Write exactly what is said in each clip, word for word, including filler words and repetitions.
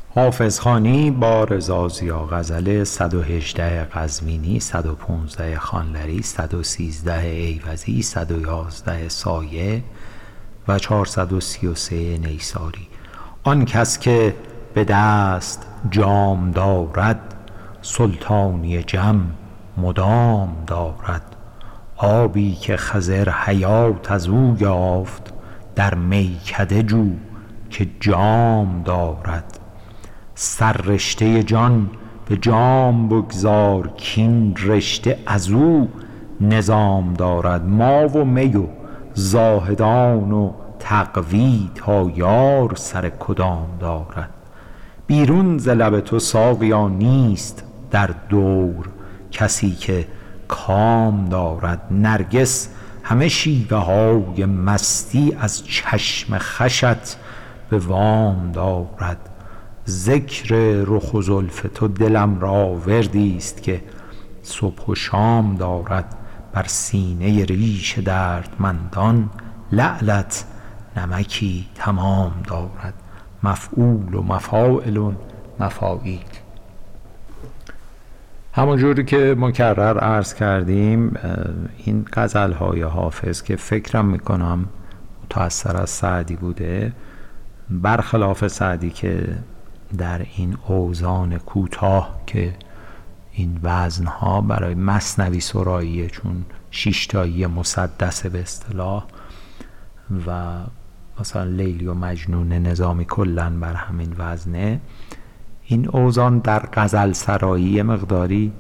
حافظ خوانی با رضا ضیا غزل صد و هجده قزوینی، صد و پانزده خانلری، صد و سیزده ایوزی، صد و یازده سایه و چهارصد و سی و سه نیساری. آن کس که به دست جام دارد، سلطانی جم مدام دارد. آبی که خضر حیات از او یافت، در میکده جو که جام دارد. سر رشته جان به جام بگذار، کین رشته از او نظام دارد. ما و می و زاهدان و تقوی، تا یار سر کدام دارد. بیرون ز لب تو ساقیا نیست در دور، کسی که کام دارد. نرگس همه شیوه های مستی، از چشم خوشت به وام دارد. ذکر رخ و زلف تو دلم را وردی است، که صبح و شام دارد. بر سینه ریش دردمندان، لعلت نمکی تمام دارد. مفعول و مفاعل و مفاعیل. همونجوری که مکرر عرض کردیم، این غزل‌های حافظ که فکرم میکنم متأثر از سعدی بوده، برخلاف سعدی که در این اوزان کوتاه که این وزنها برای مثنوی سراییه، چون شیشتایی مسدسه به اصطلاح، و مثلا لیلی و مجنون نظامی کلن بر همین وزنه. این اوزان در غزل سرایی مقداری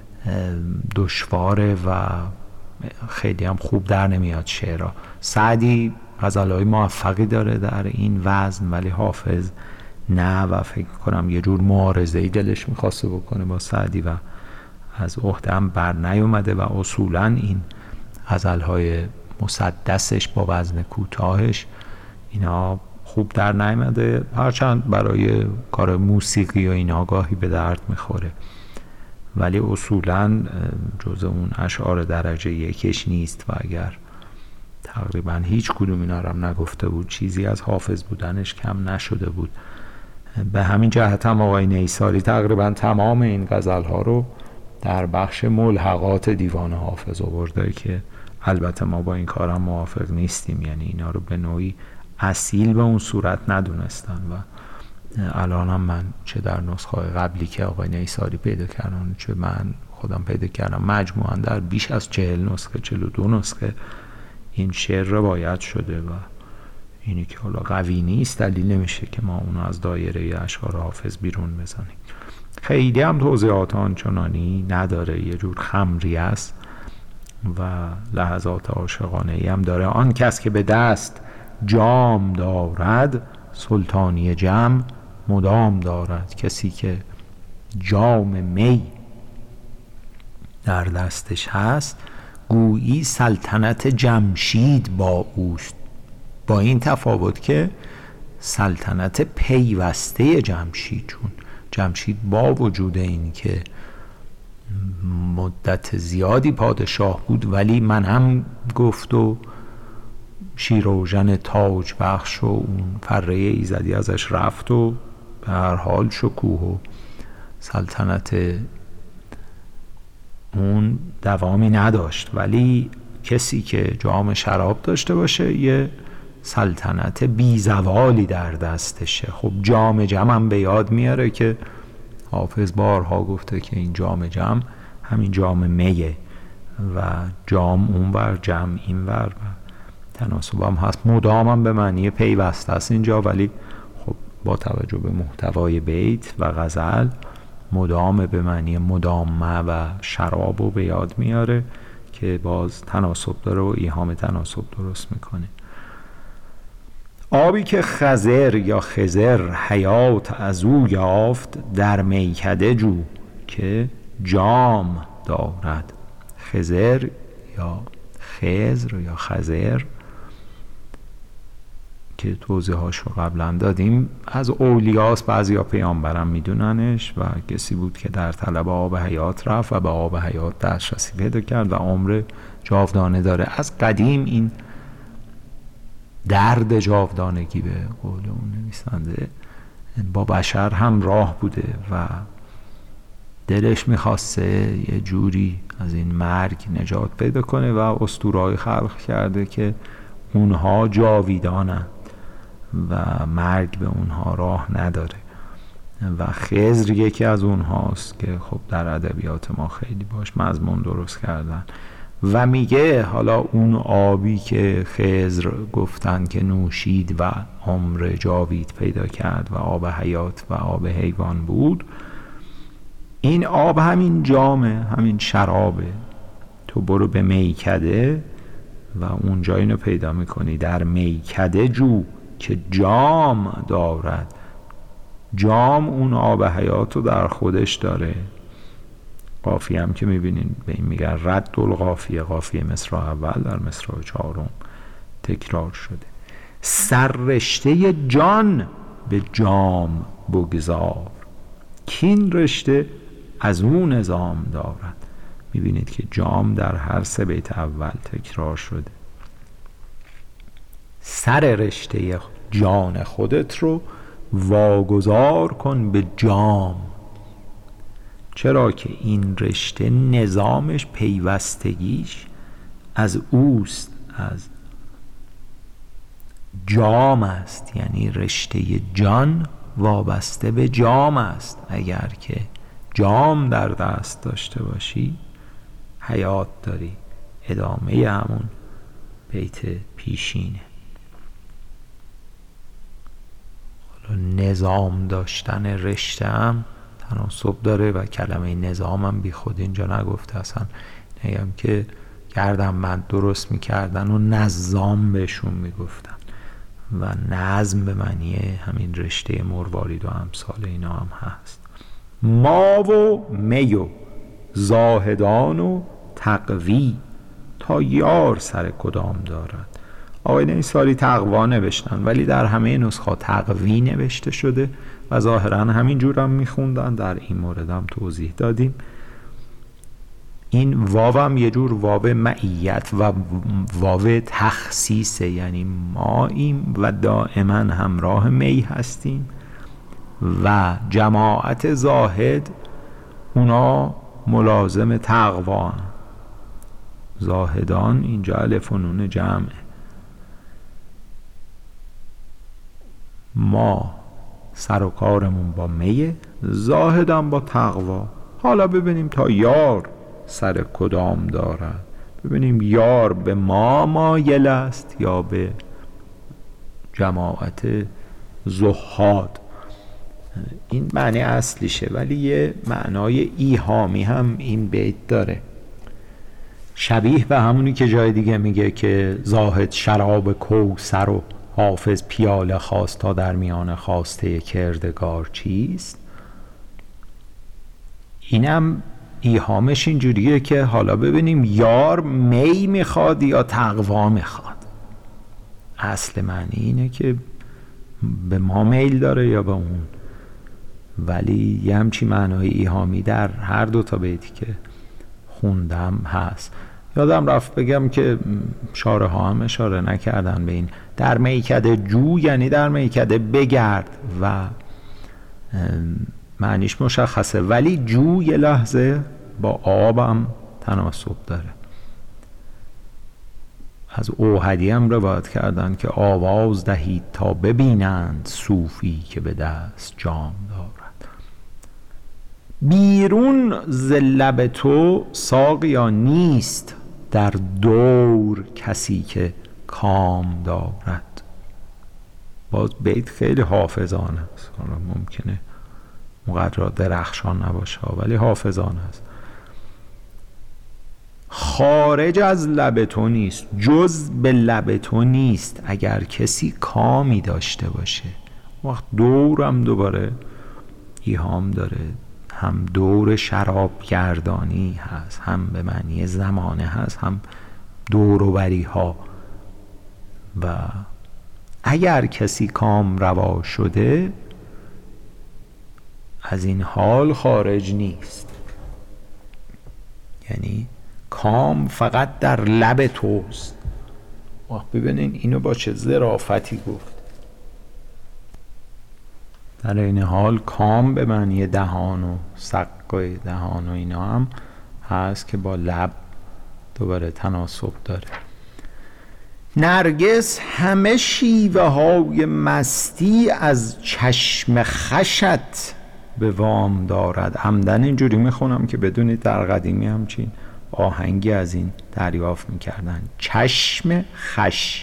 دشواره و خیلی هم خوب در نمیاد شعرها. سعدی غزلهای موفقی داره در این وزن، ولی حافظ نه، و فکر کنم یه جور معارضه‌ای دلش میخواسته بکنه با سعدی و از عهده هم بر نیومده، و اصولا این غزلهای مسدسش با وزن کوتاهش اینا خوب در نیامده، هرچند برای کار موسیقی و اینا گاهی به درد میخوره، ولی اصولا جز اون اشعار درجه یکش نیست. و اگر تقریبا هیچ کدوم اینا رو هم نگفته بود، چیزی از حافظ بودنش کم نشده بود. به همین جهت هم آقای نیساری تقریبا تمام این غزل‌ها رو در بخش ملحقات دیوان حافظ آورده، که البته ما با این کارم موافق نیستیم، یعنی اینا رو به نوعی اصیل به اون صورت ندونستن. و الان هم من چه در نسخه قبلی که آقای نیساری پیدا کردن، چه من خودم پیدا کردم، مجموعاً در بیش از چهل نسخه، چهل و دو نسخه این شعر روایت شده، و اینی که حالا قوی نیست دلیل نمیشه که ما اونو از دایره اشعار حافظ بیرون بزنیم. خیلی هم توضیحات آنچنانی نداره، یه جور خمری است و لحظات عاشقانه ای هم داره. آن کس که به دست جام دارد، سلطانی جم مدام دارد. کسی که جام می در دستش هست، گویی سلطنت جمشید با اوست، با این تفاوت که سلطنت پیوسته جمشید، چون جمشید با وجود این که مدت زیادی پادشاه بود، ولی من هم گفت و شیروژن تاج بخش و اون فره ایزدی ازش رفت و به هر حال شکوه و سلطنت اون دوامی نداشت. ولی کسی که جام شراب داشته باشه، یه سلطنت بی زوالی در دستشه. خب جام جم هم به یاد میاره که حافظ بارها گفته که این جام جم همین جام میه، و جام اون ور جم این ور، تناسب هم هست. مدام هم به معنی پیوسته است اینجا، ولی خب با توجه به محتوای بیت و غزل مدام به معنی مدامه و شراب رو به یاد میاره که باز تناسب داره و ایهام تناسب درست میکنه. آبی که خضر یا خضر حیات از او یافت، در میکده جو که جام دارد. خضر یا خضر یا خضر که توضیحاش رو قبلا دادیم، از اولیاست، بعضیا پیامبرم میدوننش، و کسی بود که در طلب آب حیات رفت و به آب حیات دسترسی پیدا کرد و عمر جاودانه داره. از قدیم این درد جاودانگی به قول اون نویسنده با بشر همراه بوده و دلش میخواسته یه جوری از این مرگ نجات پیدا کنه و اسطوره‌ای خلق کرده که اونها جاویدانن و مرگ به اونها راه نداره و خضر یکی از اونهاست که خب در ادبیات ما خیلی باش مضمون درست کردن و میگه حالا اون آبی که خضر گفتن که نوشید و عمر جاوید پیدا کرد و آب حیات و آب حیوان بود، این آب همین جامه، همین شرابه. تو برو به میکده و اونجا اینو پیدا میکنی، در میکده جو که جام دارد. جام اون آب حیات رو در خودش داره. قافیه هم که میبینین به این میگن رد القافیه، قافیه مصرع اول در مصرع چهارم تکرار شده. سر رشته جان به جام بگذار، کین رشته از اون نظام دارد. میبینید که جام در هر سه بیت اول تکرار شده. سر رشته جان خودت رو واگذار کن به جام، چرا که این رشته نظامش، پیوستگیش از اوست، از جام است. یعنی رشته جان وابسته به جام است. اگر که جام در دست داشته باشی حیات داری. ادامه همون بیت پیشینه. حالا نظام داشتن رشته هم تناسب داره و کلمه نظام هم بی خود اینجا نگفته. اصلا نگم که گردنبند درست میکردن و نظام بهشون میگفتن و نظم به معنی همین رشته مروارید و امثال اینا هم هست. ما و می و زاهدان و تقوی، تا یار سر کدام دارد. آقای نیساری تقوا نوشتن ولی در همه نسخه تقوی نوشته شده و ظاهرا همین جور هم میخوندن. در این مورد هم توضیح دادیم. این واو هم یه جور واو معیت و واو تخصیصه، یعنی ماییم و دائما همراه می هستیم و جماعت زاهد اونا ملازم تقوا هم. زاهدان اینجا الف و نون جمعه. ما سر و کارمون با میه، زاهدان با تقوا. حالا ببینیم تا یار سر کدام دارد. ببینیم یار به ما مایل است یا به جماعت زهاد. این معنی اصلیشه ولی یه معنای ایهامی هم این بیت داره، شبیه به همونی که جای دیگه میگه که زاهد شراب کوثر و حافظ پیاله خواست تا در میان خواسته کردگار چیست. اینم ایهامش اینجوریه که حالا ببینیم یار می میخواد یا تقوا میخواد. اصل معنی اینه که به ما میل داره یا به اون، ولی یه همچی معنای ایهامی در هر دو تا بیتی که خوندم هست. یادم رفت بگم که شارح ها هم اشاره نکردن به این. در میکده جو یعنی در میکده بگرد و معنیش مشخصه، ولی جو یه لحظه با آبم تناسب داره. از اوحدی هم روایت کردن که آواز دهید تا ببینند صوفی که به دست جام دارد. بیرون ز لب تو ساقیا نیست، در دور کسی که کام دارد. باز بیت خیلی حافظانه است. حالا ممکنه مقدرات درخشان نباشه ولی حافظانه است. خارج از لب تو نیست، جز به لب تو نیست، اگر کسی کامی داشته باشه. وقت دورم دوباره ایهام داره، هم دور شراب گردانی هست، هم به معنی زمانه هست، هم دوروبری ها. و اگر کسی کام روا شده از این حال خارج نیست. یعنی کام فقط در لب توست. وقت ببینین اینو با چه ظرافتی گفت. در این حال کام به معنی دهان و سق دهان و اینا هم هست که با لب دوباره تناسب داره. نرگس همه شیوه های مستی از چشم خشت به وام دارد. عمدن اینجوری میخونم که بدونید در قدیمی همچین آهنگی از این دریافت میکردن. چشم خش.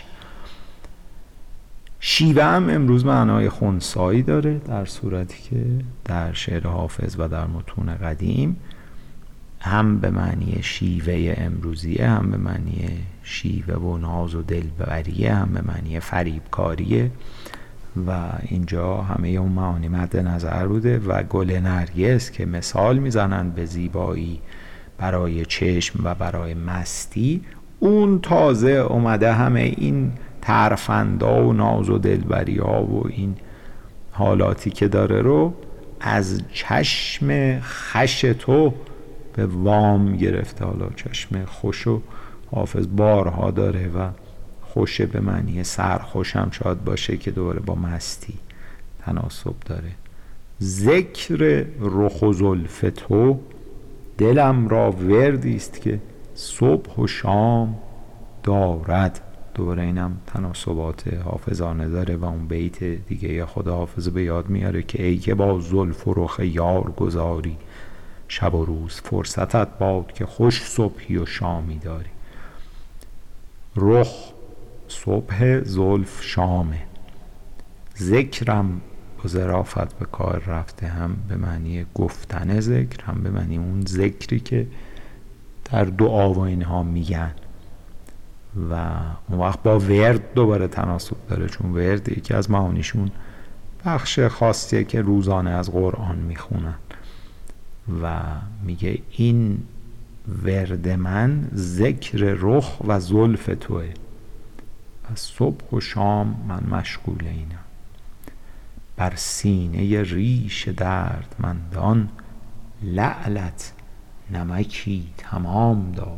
شیوه هم امروز معنای خنثایی داره، در صورتی که در شعر حافظ و در متون قدیم هم به معنی شیوه امروزیه، هم به معنی شیوه و ناز و دلبریه، هم به معنی فریبکاریه و اینجا همه اون معانی مد نظر بوده. و گل نرگس که مثال میزنند به زیبایی برای چشم و برای مستی، اون تازه اومده همه این ترفندا و ناز و دلبری ها و این حالاتی که داره رو از چشم خش تو به وام گرفته. حالا چشم خوش و حافظ بارها داره و خوشه به معنی سرخوش هم شاید باشه که دوباره با مستی تناسب داره. ذکر رخ و زلف تو دلم را وردی است که صبح و شام دارد. دوباره اینم تناسبات حافظانه داره و اون بیت دیگه خود حافظ به یاد میاره که ای که با زلف و رخ یار گذاری، شب و روز فرصتت باد که خوش صبحی و شامی داری. رخ صبح، زلف شامه. ذکرم با ظرافت به کار رفته، هم به معنی گفتن ذکر، هم به معنی اون ذکری که در دعا و اینها میگن و اون وقت با ورد دوباره تناسب داره، چون ورد یکی از معانیشون بخش خاصیه که روزانه از قرآن میخونن و میگه این ورد من ذکر رخ و زلف توه و صبح و شام من مشغول اینم. بر سینه ریش دردمندان لعلت نمکی تمام دارد.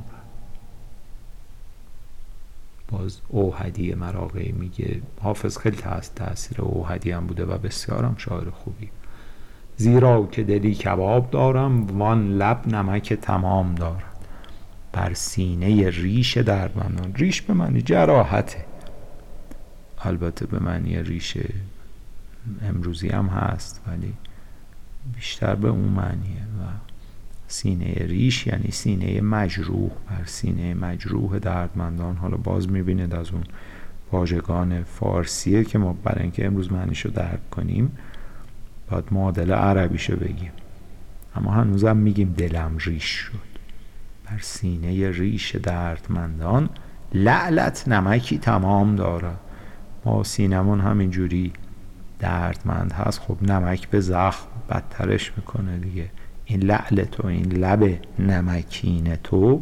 باز اوحدی مراغه میگه حافظ خیلی تحت تأثیر اوحدی هم بوده و بسیارم شاعر خوبی. زیرا که دلی کباب دارم وان لب نمک تمام دارد. بر سینه ریش دردمندان، ریش به معنی جراحته، البته به معنی ریش امروزی هم هست ولی بیشتر به اون معنیه. و سینه ریش یعنی سینه مجروح، بر سینه مجروح دردمندان. حالا باز میبینید از اون واژگان فارسیه که ما برای اینکه امروز معنیشو درک کنیم باید معادل عربیشو بگیم، اما هنوزم میگیم دلم ریش شد. بر سینه ریش دردمندان لعلت نمکی تمام داره. ما سینمون همینجوری دردمند هست، خب نمک به زخم بدترش میکنه دیگه. این لعل تو، این لب نمکین تو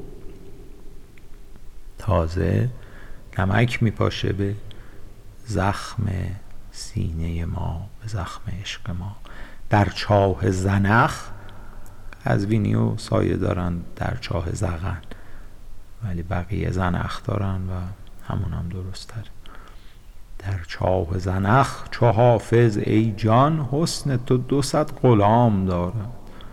تازه نمک میپاشه به زخم سینه ما، به زخم عشق ما. در چاه زنخ، از وینی و سایه دارن در چاه زغن ولی بقیه زنخ دارن و همون هم درست تر. در چاه زنخ چو حافظ ای جان حسن تو دو صد غلام دارد.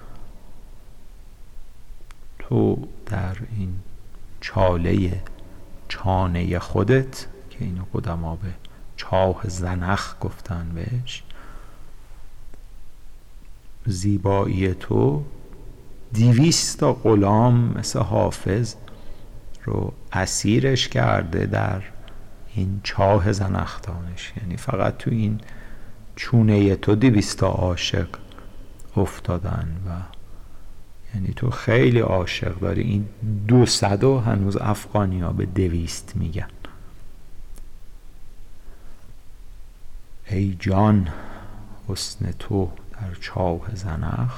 تو در این چاله چانه خودت که اینو قدما به چاه زنخ گفتن بهش، زیبایی تو دیویستا غلام مثل حافظ رو اسیرش کرده در این چاه زنخدانش. یعنی فقط تو این چونه تو دیویستا عاشق افتادن و یعنی تو خیلی عاشق داری. این دو صد و هنوز افغانی ها به دویست میگن. ای جان حسن تو در چاه زنخ،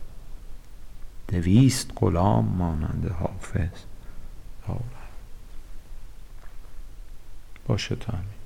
دویست غلام مانند حافظ دارد. باشه تا همین.